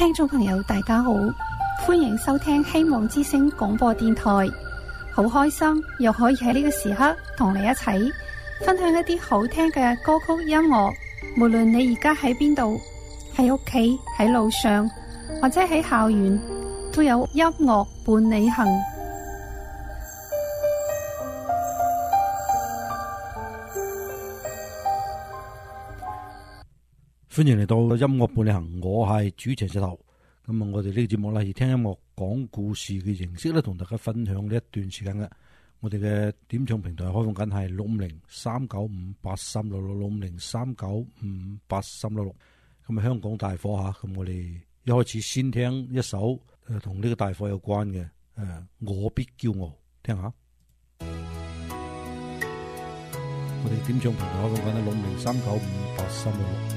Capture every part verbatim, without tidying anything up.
聽眾朋友大家好，歡迎收聽希望之聲廣播電台。好開心又可以喺呢個時刻同你一齊分享一啲好聽嘅歌曲音樂。無論你而家喺邊度，喺屋企、喺路上或者喺校園，都有音樂伴你行。 歡迎嚟到音樂伴你行，我係主持石頭。咁啊，我哋呢個節目咧以聽音樂講故事嘅形式咧，同大家分享呢一段時間嘅。我哋嘅點唱平台開放緊係六五零三九五八三六六六五零三九五八三六六。咁啊，香港大火吓，咁我哋一開始先聽一首誒同呢個大火有關嘅誒，我必驕傲，聽下。我哋點唱平台開放緊係六五零三九五八三六六。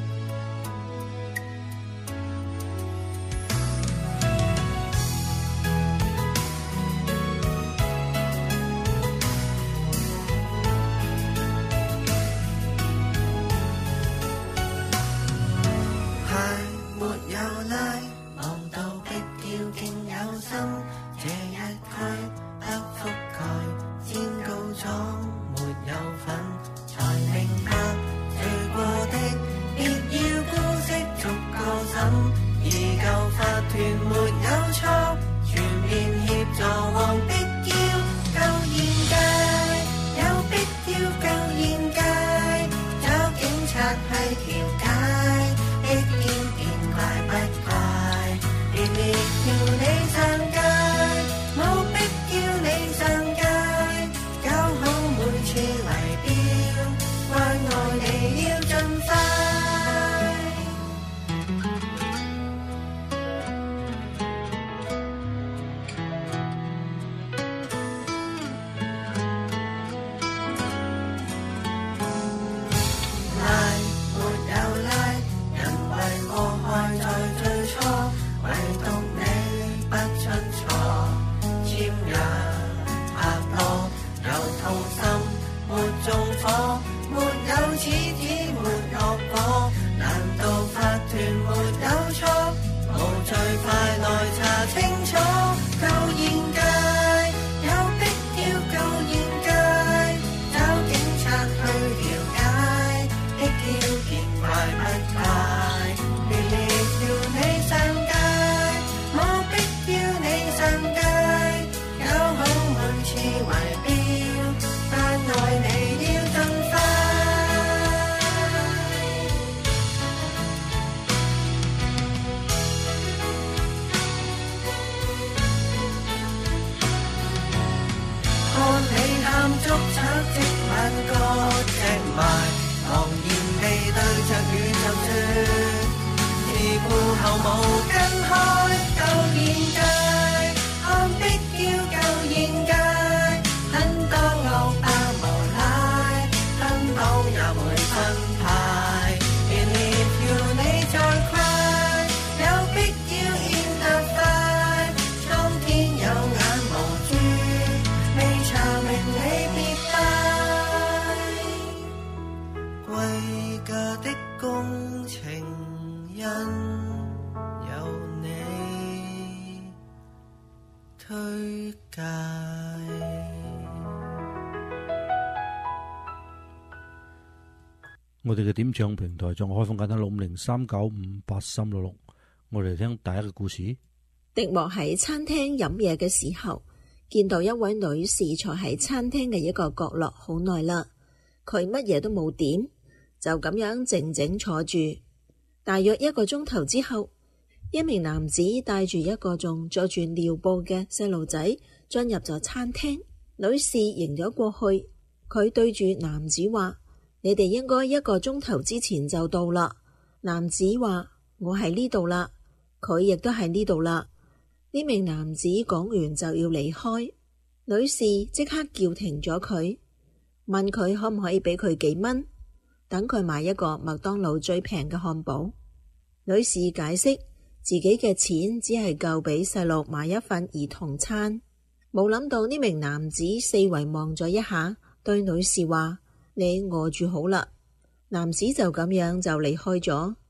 我哋嘅點唱平台仲開放緊喺六五零三九五八三六六。我哋聽第一個故事。 迪莫喺餐廳飲嘢嘅時候，見到一位女士坐喺餐廳嘅一個角落好耐啦。佢乜嘢都冇點，就咁樣靜靜坐住。大約一個鐘頭之後，一名男子帶住一個仲着住尿布嘅細路仔進入咗餐廳。女士迎咗過去，佢對住男子話：你哋應該一個鐘頭之前就到啦。男子話：我喺呢度啦。佢亦都喺呢度啦。呢名男子講完就要離開，女士即刻叫停咗佢，問佢可唔可以俾佢幾蚊，等佢買一個麥當勞最平嘅漢堡。女士解釋自己嘅錢只係夠俾細路買一份兒童餐。冇諗到呢名男子四圍望咗一下，對女士話：你餓住好啦。男子就咁樣就離開咗。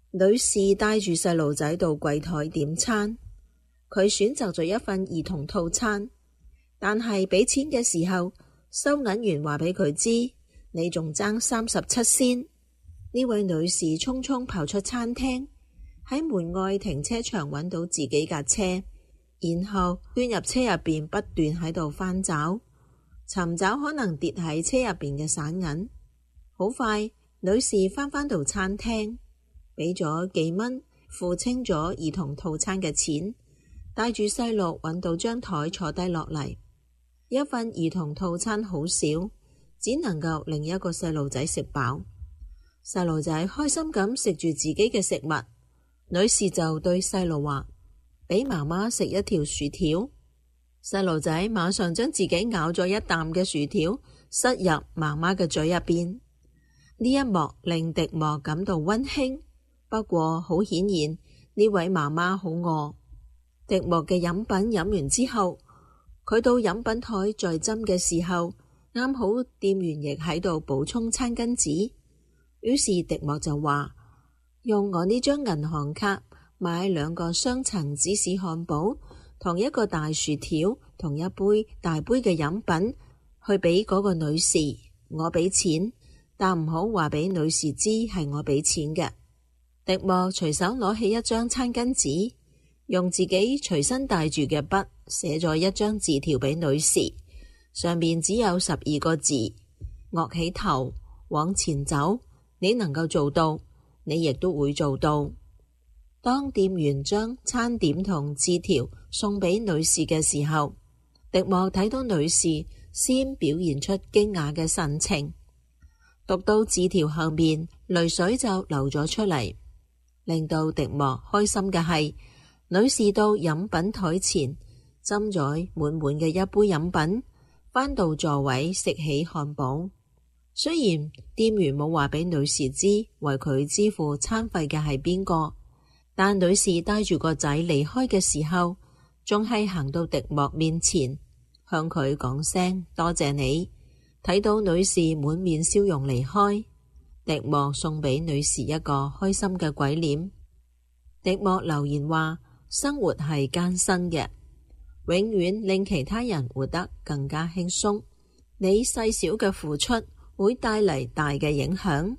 女士帶住細路仔到櫃台點餐，佢選擇咗一份兒童套餐，但係俾錢嘅時候，收銀員話俾佢知，你仲爭三十七仙。呢位女士匆匆跑出餐廳，喺門外停車場揾到自己架車，然後鑽入車入邊，不斷喺度翻找，尋找可能跌喺車入邊嘅散銀。好快，女士翻返到餐廳，俾咗幾蚊，付清咗兒童套餐嘅錢，帶住細路揾到張台坐低落嚟。一份兒童套餐好少，只能夠令一個細路仔食飽。細路仔開心咁食住自己嘅食物，女士就對細路話：俾媽媽食一條薯條。細路仔馬上將自己咬咗一啖嘅薯條塞入媽媽嘅嘴入邊。呢一幕令迪莫感到溫馨，不過好顯然呢位媽媽好餓。迪莫嘅飲品飲完之後，佢到飲品台再斟嘅時候，啱好店員亦喺度補充餐巾紙。於是迪莫就話：用我呢張銀行卡買兩個雙層芝士漢堡，同一個大薯條，同一杯大杯嘅飲品，去俾嗰個女士。我俾錢，但唔好話俾女士知係我俾錢嘅。迪莫隨手攞起一張餐巾紙，用自己隨身帶住嘅筆寫咗一張字條俾女士，上面只有十二個字：昂起頭，往前走。你能夠做到，你亦都會做到。當店員將餐點同字條送俾女士嘅時候，迪莫睇到女士先表現出驚訝嘅神情，讀到字條後面，淚水就流咗出嚟。令到迪莫開心嘅係，女士到飲品台前斟咗滿滿嘅一杯飲品，返到座位食起漢堡。雖然店員冇話俾女士知為佢支付餐費嘅係邊個，但女士帶住個仔離開嘅時候，仲係行到迪莫面前，向佢講聲多謝你。睇到女士滿面笑容離開，迪莫送俾女士一個開心嘅鬼臉。迪莫留言話：生活係艱辛嘅，永遠令其他人活得更加輕鬆。你細小嘅付出會帶嚟大嘅影響，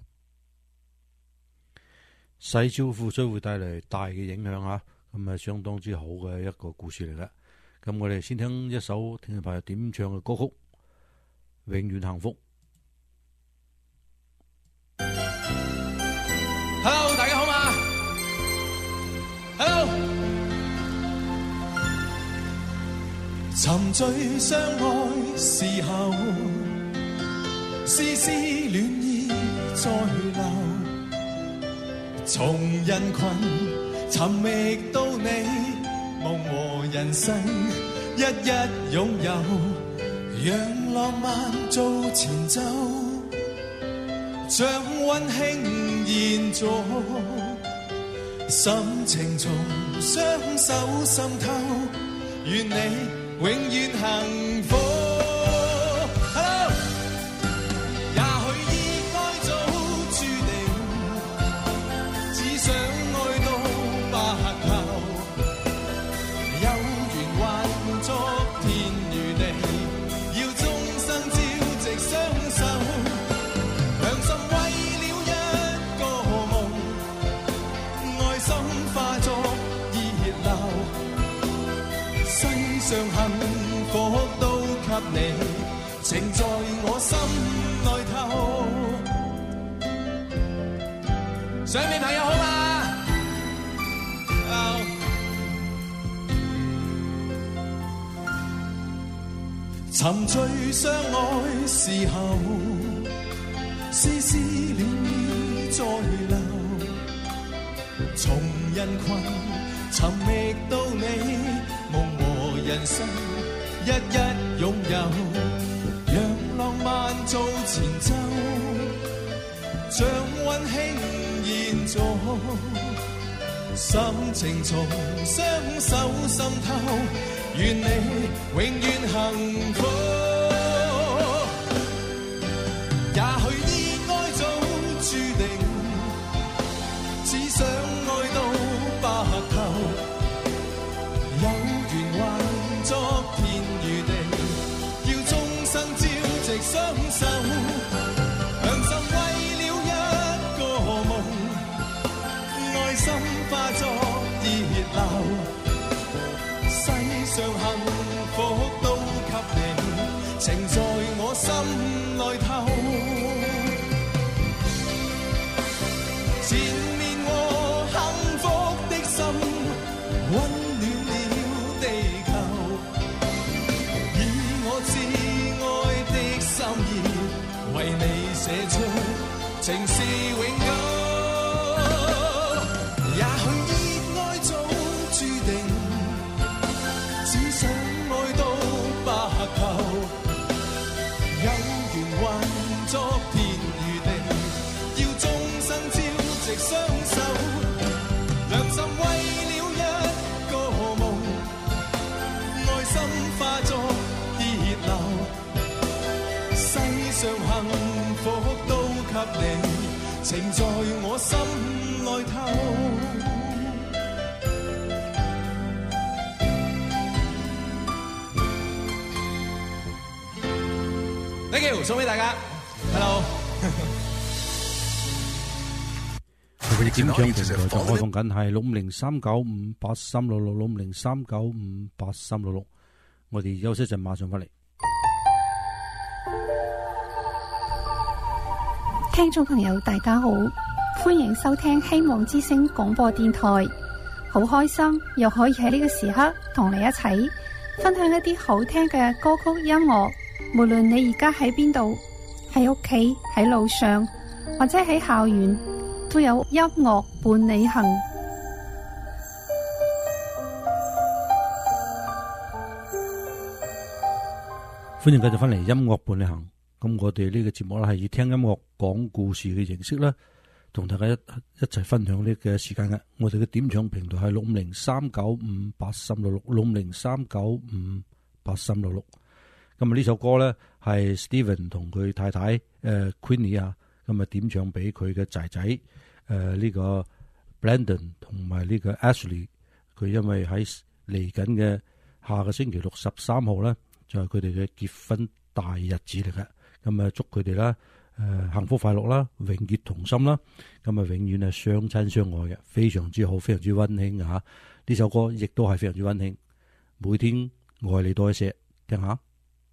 細小付出會帶嚟大嘅影響啊！咁啊，相當之好嘅一個故事嚟嘅。咁我哋先聽一首聽眾朋友點唱嘅歌曲《永遠幸福》。 Hello， 大家好嘛 ？Hello， 沉醉相愛時候，絲絲戀意再流，從人群尋覓到你，夢和人生一一擁有，讓浪漫做前奏，將溫馨延續，心情從雙手滲透，願你永遠幸福。將幸福都給你，情在我心內透。上面朋友好嘛？沉醉相愛時候，絲絲戀意再流，從人群尋覓到你，夢和人生一一擁有，讓浪漫做前奏，將溫馨延續，心情從雙手滲透，願你永遠幸福。也許意愛早注定，只想纏綿和幸福的心，溫暖了地球。以我摯愛的心意，為你寫出情是永久。也許熱愛早注定，只想愛到白頭。有緣還作天與地，要終生朝夕相守。良心為了一個夢，愛心化作熱流。世上幸福都給你，情在我心內透。Thank you， 送俾大家。Hello。 我哋點唱平台就開放緊係六五零三九五八三六六六五零三九五八三六六。我哋休息一陣，馬上翻嚟。 聽眾朋友大家好，歡迎收聽希望之聲廣播電台。好開心又可以喺呢個時刻同你一齊分享一啲好聽嘅歌曲音樂。無論你而家喺邊度，喺屋企、喺路上或者喺校園，都有音樂伴你行。 歡迎繼續翻嚟音樂伴你行。咁我哋呢個節目咧係以聽音樂講故事嘅形式咧，同大家一一齊分享呢個時間嘅。我哋嘅點唱平台係六五零三九五八三六六六五零三九五八三六六。咁啊呢首歌咧係 Steven 同佢太太誒、呃、Queenie 啊，咁啊點唱俾佢嘅仔仔誒呢個 Brandon 同埋呢個 Ashley。佢因為喺嚟緊嘅下個星期六十三號咧，就係佢哋嘅結婚大日子嚟嘅。咁啊祝佢哋啦誒幸福快樂啦，永結同心啦。咁啊永遠係相親相愛嘅，非常之好，非常之溫馨嘅吓。呢首歌亦都係非常之溫馨。每天愛你多一些，聽下。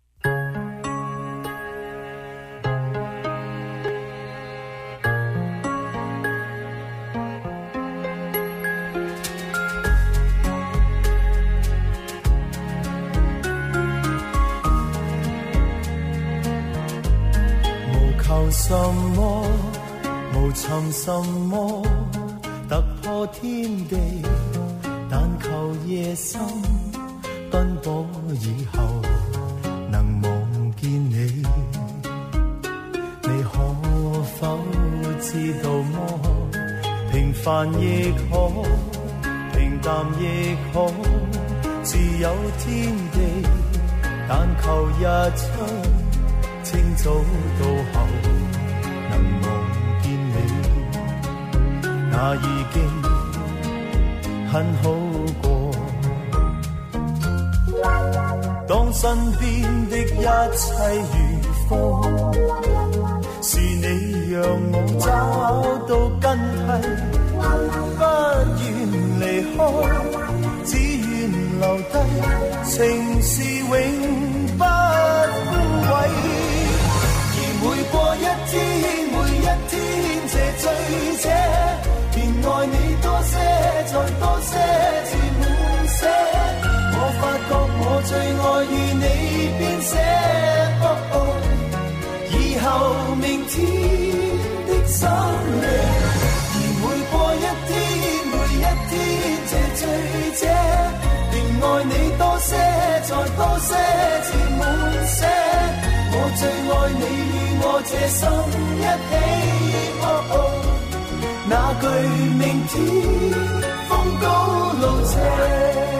求什麼，無尋什麼，突破天地，但求夜深奔波以後能望見你。你可否知道麼？平凡亦可，平淡亦可，自有天地，但求日出清早到後能望見你，那已經很好過。當身邊的一切如風，是你讓我找到根蒂，不願離開，只願留低，情是永不枯萎。每過一天，每一天，這醉者，便愛你多些，再多些，至滿瀉。我發覺我最愛與你編寫，哦哦，以後明天的生命。而每過一天，每一天，這醉者，便愛你多些，再多些，至滿瀉。我最愛你與我這心一起，哦哦，那句明天風高路斜。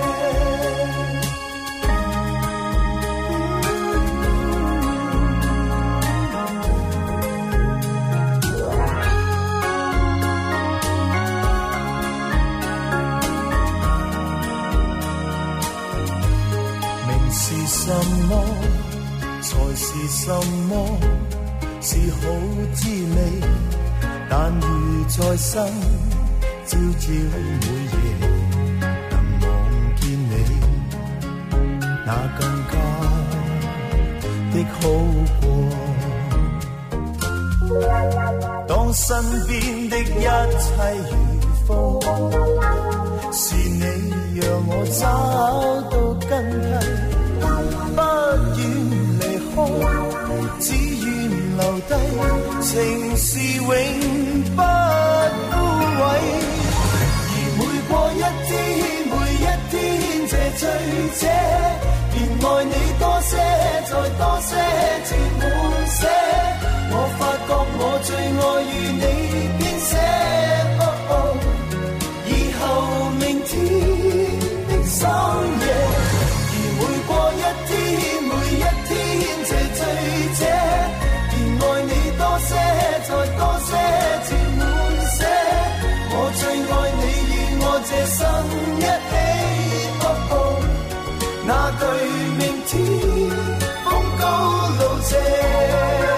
明是什麼？才是什麼？是好滋味，但如在生，朝朝每夜能望見你，那更加的好過。 當身邊的一切如風，是你讓我找到根蒂，不願離開，只願留低，情是永不枯萎。而每過一天，每一天這醉者，便愛你多些，再多些，至滿瀉。我發覺我最愛與你編寫，哦哦，以後明天的深夜。而每過一天，每一天這醉者，便愛你多些，再多些，至滿瀉。我最愛你與我這生一起，哦哦，那句明天風高路斜。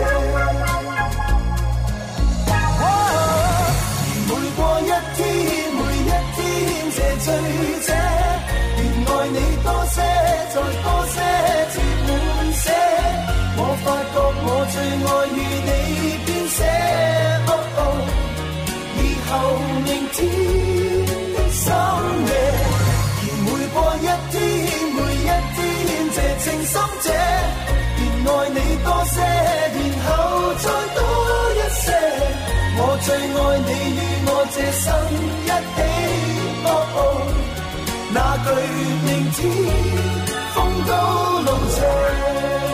醉者，便愛你多些，再多些，至滿瀉。我發覺我最愛與你編寫，哦哦，以後明天的深夜。而每過一天，每一天這情深者，便愛你多些，然後再多一些。我最愛你與我這生一起，哦哦，那句明天風高路斜。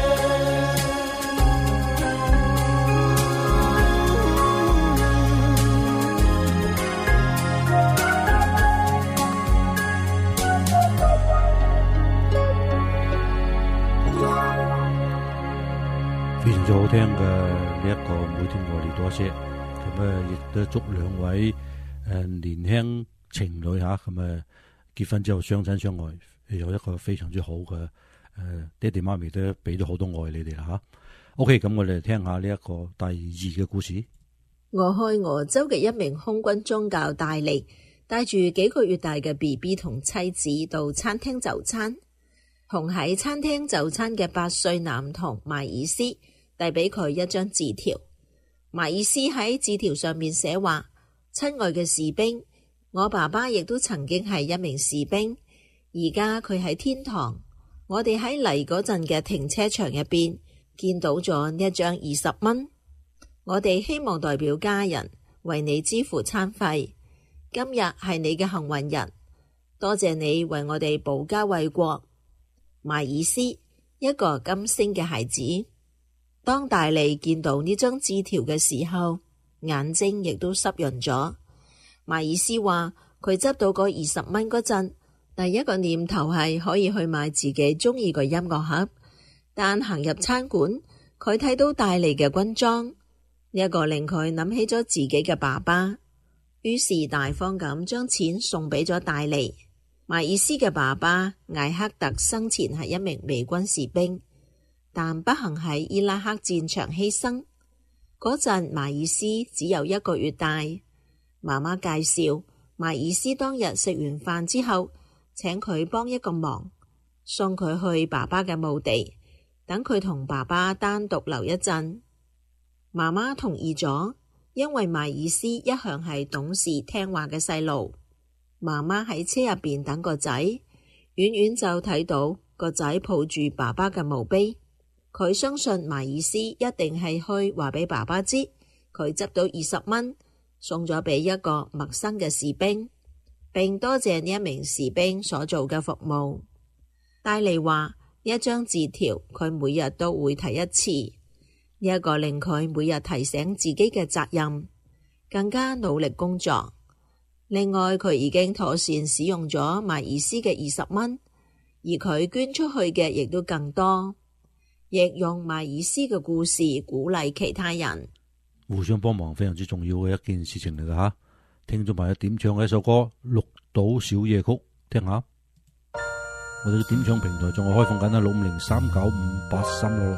非常之好聽嘅呢一個每天愛你多些。咁啊，亦都祝兩位誒、呃、年輕情侶嚇，咁啊結婚之後相親相愛，有一個非常之好嘅誒、呃、爹哋媽咪都俾咗好多愛你哋啦嚇。OK，咁我哋聽下呢一個第二嘅故事。 俄亥俄州嘅一名空軍宗教大利帶住幾個月大嘅 B B 同妻子到餐廳就餐，同喺餐廳就餐嘅八歲男童邁爾斯遞俾佢一張字條。邁爾斯喺字條上面寫話：親愛嘅士兵，我爸爸亦都曾經係一名士兵，而家佢喺天堂。我哋喺嚟嗰陣嘅停車場入邊見到咗呢一張二十蚊，我哋希望代表家人為你支付餐費。今日係你嘅幸運日，多謝你為我哋保家衛國。邁爾斯，一個金星嘅孩子。當大利見到呢張字條嘅時候，眼睛亦都濕潤咗。邁爾斯話佢執到嗰二十蚊嗰陣，第一個念頭係可以去買自己中意嘅音樂盒，但行入餐館，佢睇到大利嘅軍裝，呢一個令佢諗起咗自己嘅爸爸，於是大方咁將錢送俾咗大利。邁爾斯嘅爸爸艾克特生前係一名美軍士兵，但不幸喺伊拉克戰場犧牲。嗰陣邁爾斯只有一個月大。媽媽介紹邁爾斯當日食完飯之後，請佢幫一個忙，送佢去爸爸嘅墓地，等佢同爸爸單獨留一陣。媽媽同意咗，因為邁爾斯一向係懂事聽話嘅細路。媽媽喺車入邊等個仔，遠遠就睇到個仔抱住爸爸嘅墓碑。佢相信邁爾斯一定係去話俾爸爸知，佢執到二十蚊，送咗俾一個陌生嘅士兵，並多謝呢一名士兵所做嘅服務。戴利話呢一張字條佢每日都會睇一次，呢一個令佢每日提醒自己嘅責任，更加努力工作。另外，佢已經妥善使用咗邁爾斯嘅二十蚊，而佢捐出去嘅亦都更多，亦用邁爾斯嘅故事鼓勵其他人。 互相幫忙非常之重要嘅一件事情嚟㗎吓。聽咗埋一點唱嘅一首歌《綠島小夜曲》，聽下。我哋嘅點唱平台仲係開放緊啦，六五零三九五八三六六。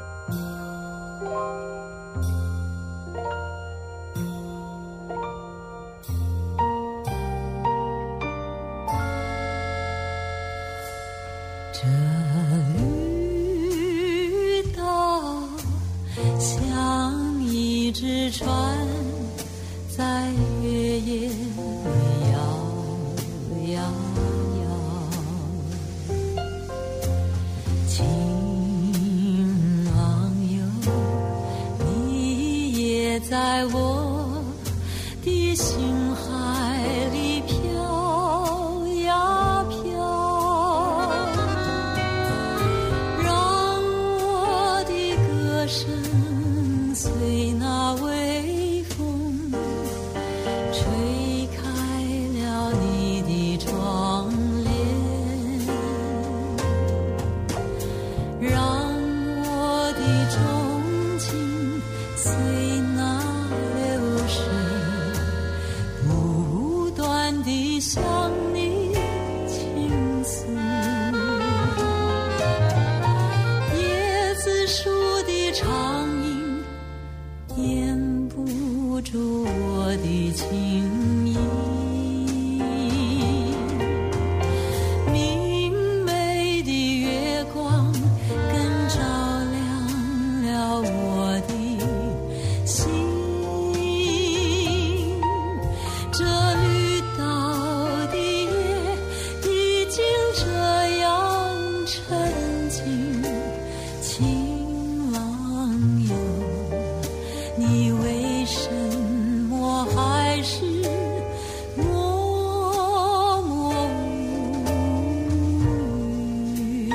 這雨打像一夜摇摇摇，情郎哟，你也在我的心海里飘呀飘，让我的歌声随那微风吹开了你的窗帘，让我的钟情随那流水不断地向你倾诉，椰子树的长影掩不住我的情意，明媚的月光更照亮了我的心，这绿岛的夜已经这样沉静，情郎哟，你为什么还是默默无语？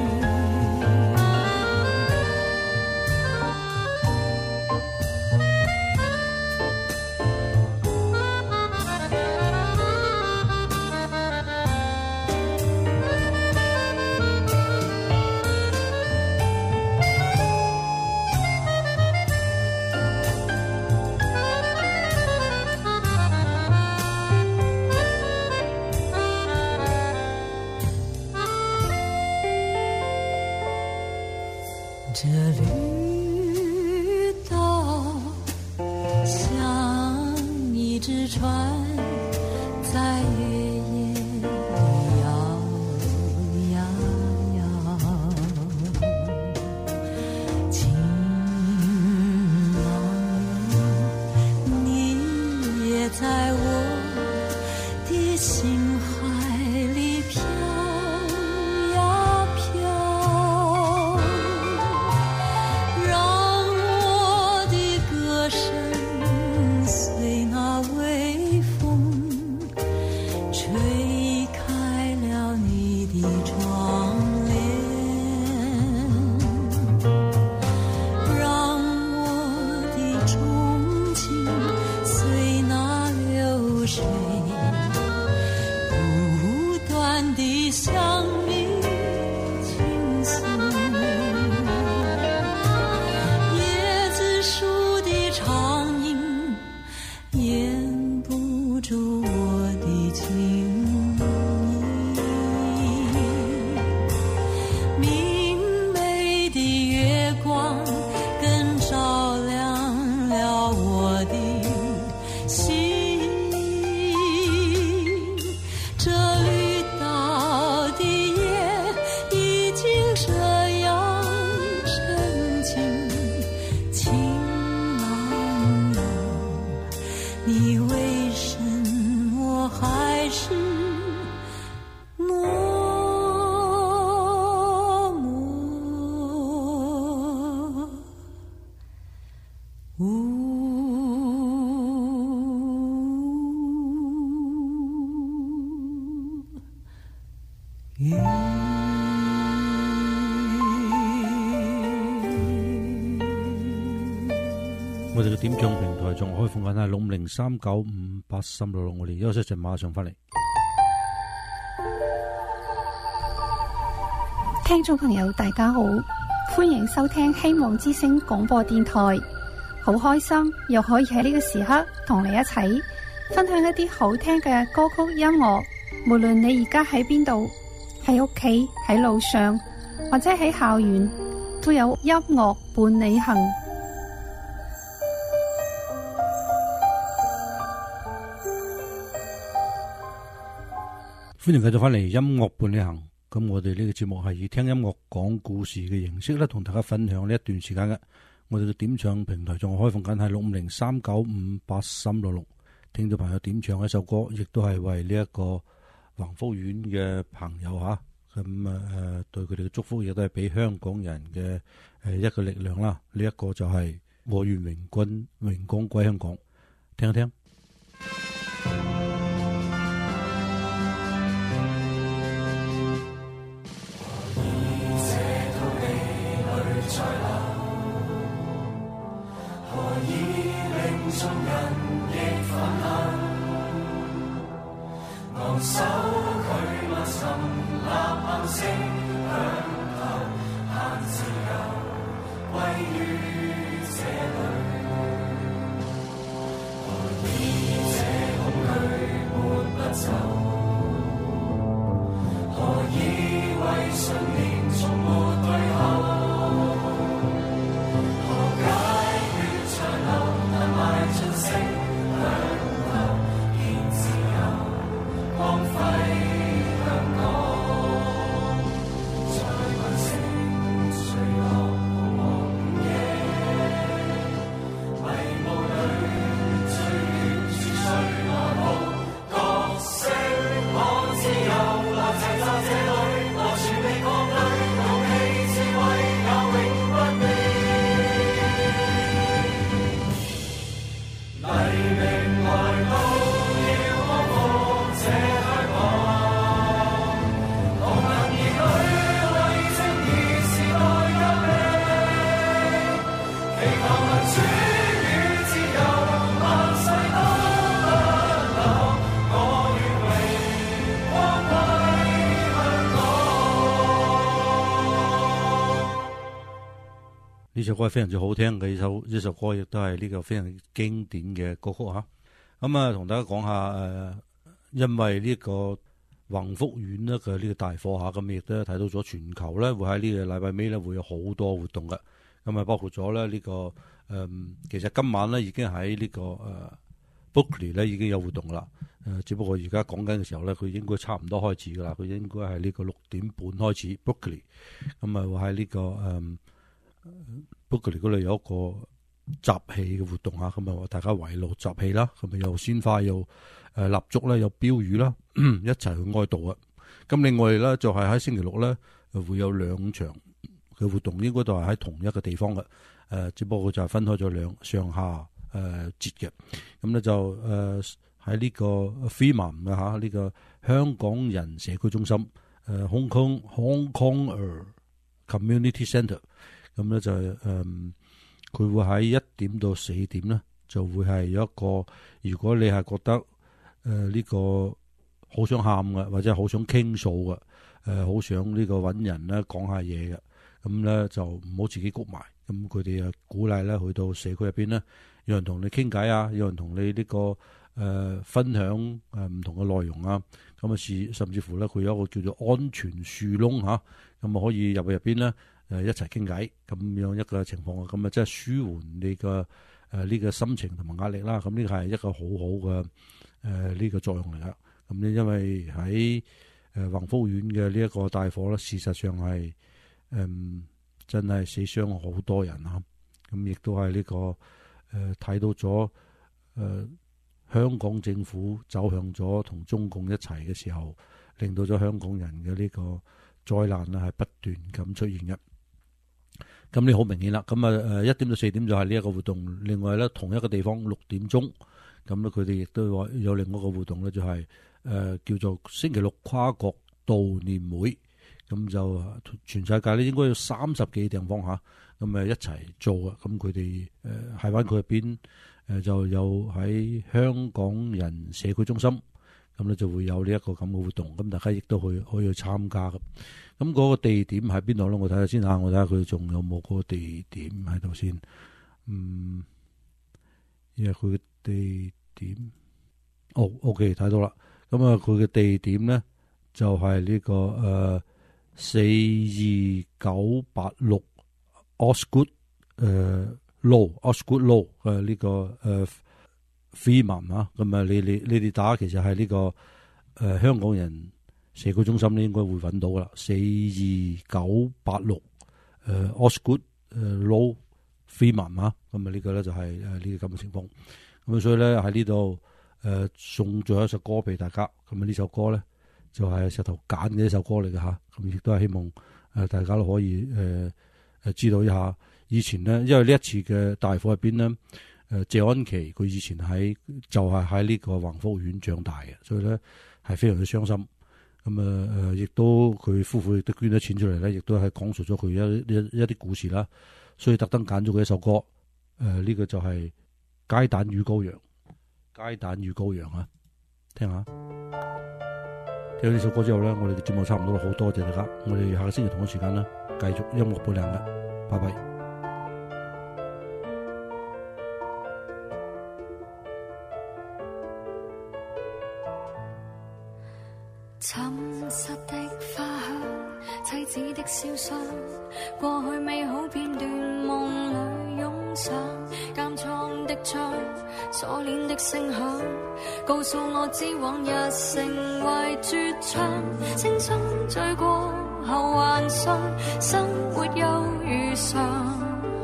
这绿岛像一只船，在月夜摇呀摇，情郎哟，你也在我的心海里飘呀飘，让我的歌声随那微风吹开了你的窗帘，让我的钟情随那流水不断地向你倾诉，椰子树的长影掩不住我的情意，明媚的月光更照亮了我的心，这绿岛的夜已经这样沉静，情郎哟，你为什么还是默默无语？ 我哋嘅點唱平台仲開放緊係六五零三九五八三六六，我哋休息一陣，馬上翻嚟。 聽眾朋友大家好，歡迎收聽希望之聲廣播電台，好開心又可以喺呢個時刻同你一齊分享一啲好聽嘅歌曲音樂，無論你而家喺邊度，喺屋企、喺路上或者喺校園，都有音樂伴你行。 歡迎繼續翻嚟音樂伴你行。咁我哋呢個節目係以聽音樂講故事嘅形式咧，同大家分享呢一段時間嘅。我哋嘅點唱平台仲開放緊係六五零三九五八三六六。 聽眾朋友點唱一首歌，亦都係為呢一個宏福苑嘅朋友嚇，咁啊誒對佢哋嘅祝福，亦都係俾香港人嘅誒一個力量啦。呢、這、一個就係我願榮君榮光歸香港，聽一聽。 昂首佢萬尋吶喊聲響透，盼自由歸於這裏。何以這恐懼抹不走？何以為信念從沒退後？何解血長流，但邁進聲響透，見自由光輝香港，在萬星垂落紅夜，迷霧裏追住誰來報？角色可自由來齊集這裏，我全未抗拒，勇氣智慧也永不變。黎明來到，要光復這香港，無能兒女為正義時代革命，祈求民主與自由萬世都不朽，我願榮光歸香港。 呢首歌係非常之好聽嘅，呢首呢首歌亦都係呢個非常經典嘅歌曲嚇。咁啊，同大家講下誒、呃，因為呢個宏福苑咧嘅呢個大火下，咁亦都睇到咗全球咧會喺呢個禮拜尾咧會有好多活動嘅。咁啊，包括咗咧呢個誒、呃，其實今晚咧已經喺呢、這個誒 Berkeley 咧已經有活動啦。誒、呃，只不過而家講緊嘅時候咧，佢應該差唔多開始噶啦。佢應該係呢個六點半開始 Berkeley。咁啊，會喺呢個誒 Berkeley 嗰度有一個集氣嘅活動啊，咁啊大家圍爐集氣啦，咁啊有鮮花，有誒蠟燭啦，有標語啦，一齊去哀悼啊。咁另外咧就係喺星期六咧會有兩場嘅活動，應該都係喺同一個地方嘅，誒只不過就係分開咗兩上下誒節嘅。咁咧就誒喺呢個 Freeman 嘅嚇呢個香港人社區中心誒 Hong Kong Hong Kong Community Centre， 咁咧就係誒。佢會喺一點到四點咧，就會係有一個。如果你係覺得誒呢、呃這個好想喊嘅，或者好想傾訴嘅，誒、呃、好想呢個揾人咧講下嘢嘅，咁咧就唔好自己谷埋。咁佢哋啊鼓勵咧去到社區入邊咧，有人同你傾偈啊，有人同你呢、這個誒、呃、分享誒唔、呃、同嘅內容啊。咁啊，是甚至乎咧，佢有一個叫做安全樹窿嚇，咁啊可以入去入邊咧。誒一齊傾偈咁樣一個情況啊，咁啊即係舒緩你嘅誒呢個心情同埋壓力啦。咁呢個係一個好好嘅誒呢個作用嚟噶。咁咧因為喺誒宏福苑嘅呢一個大火咧，事實上係誒、嗯、真係死傷好多人啊。咁亦都係呢、這個誒睇、呃、到咗誒、呃、香港政府走向咗同中共一齊嘅時候，令到咗香港人嘅呢個災難咧係不斷咁出現嘅。咁你好明顯啦，咁啊誒一點到四點就係呢一個活動。另外咧同一個地方六點鐘，咁咧佢哋亦都話有另外一個活動咧，就係、是、誒、呃、叫做星期六跨國悼念會。咁就全世界咧應該有三十幾地方嚇，咁誒一齊做啊。咁佢哋誒喺灣區入邊誒就有喺香港人社區中心，咁咧就會有呢一個咁嘅活動。咁大家亦都可以可以去參加嘅。咁嗰個地點喺邊度咧？我睇下先嚇，我睇下佢仲有冇嗰個地點喺度先。嗯，因為佢嘅地點，哦，OK 睇到啦。咁啊，佢嘅地點咧就係呢個誒四二九八六 Osgood 誒 Law Osgood Law 誒呢個誒 Freeman 啊。咁啊，你你你哋打其實係呢個誒香港人社區中心咧應該會揾到噶啦，四二九八六誒 Osgood 誒 Law Freeman 啊，咁啊呢個咧就係誒呢個咁嘅情況。咁所以咧喺呢度呃、送咗一首歌俾大家。咁啊呢首歌咧就係、是、石頭揀嘅一首歌嚟嘅嚇。咁亦都係希望誒、呃、大家都可以誒誒、呃、知道一下。以前咧，因為呢一次嘅大火入邊咧，誒、呃、謝安琪佢以前喺就係喺呢個宏福苑長大嘅，所以咧係非常之傷心。咁啊誒，亦都佢夫婦亦都捐咗錢出嚟咧，亦都係講述咗佢一一一啲故事啦。所以特登揀咗佢一首歌，誒、呃、呢、這個就係、是。雞蛋與羔羊，雞蛋與羔羊啊！聽下，聽咗呢首歌之後咧，我哋嘅節目差唔多啦，好多謝大家，我哋下個星期同一時間啦，繼續音樂伴娘啦，拜拜。 沉實的花香，妻子的笑聲，過去美好片段夢裏湧上，監倉的窗，鎖鏈的聲響，告訴我知往日成為絕唱，青春醉過後幻想，生活又如常，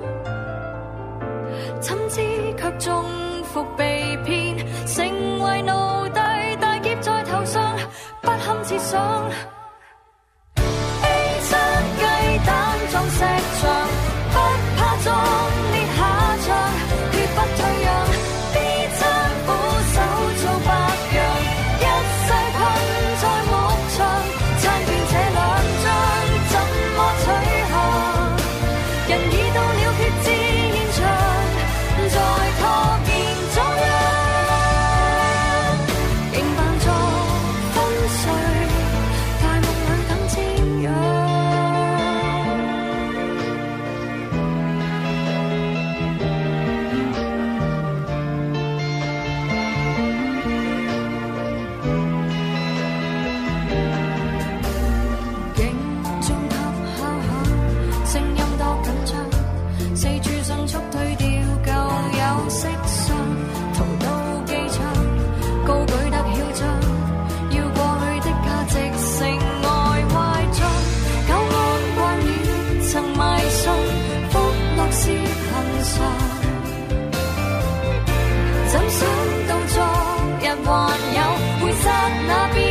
怎知卻中伏被騙，成為奴隸，大劫在頭上，不堪設想。A 七雞蛋撞石牆，不怕撞裂下場，決不退讓。B 七俯首做白羊，一世困在牧場，殘斷這兩張，怎麼取下？人已到了決戰現場，在拖延中央，仍扮作昏睡，大夢兩等煎釀。警鐘塔敲響，聲音多緊張，四處迅速退掉舊有色相，逃到機場，高舉得囂張，要過去的價值成外壞賬，久安慣了曾迷信，福樂是恆常，怎想到昨日還有，會剎那變